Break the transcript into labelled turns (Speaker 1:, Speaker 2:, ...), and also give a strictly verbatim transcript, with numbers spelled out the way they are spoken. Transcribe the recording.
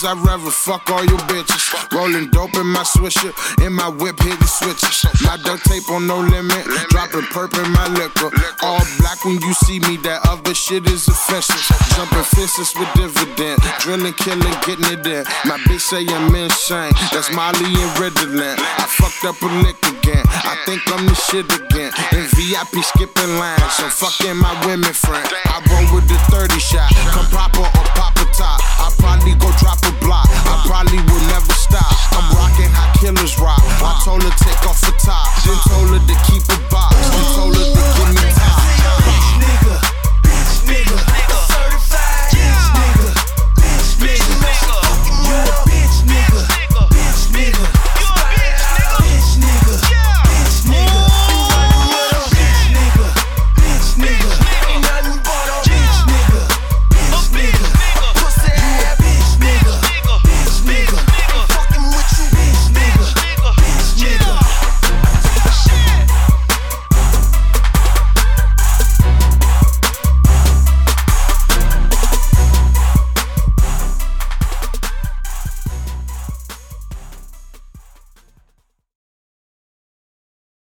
Speaker 1: I'd rather fuck all your bitches. Rolling dope in my swisher, in my whip hitting switches. My duct tape on no limit, dropping perp in my liquor. All black when you see me, that other shit is offensive. Jumping fences with dividend, drilling, killing, getting it in. My bitch say I'm insane, that's Molly and Ritalin. I fucked up a lick again, I think I'm the shit again. In V I P skipping lines, so fucking my women friend. I roll with the thirty shot, come proper or pop a top. I probably go drop a block, I probably will never stop. I'm rocking how killers rock, I told her take off the top.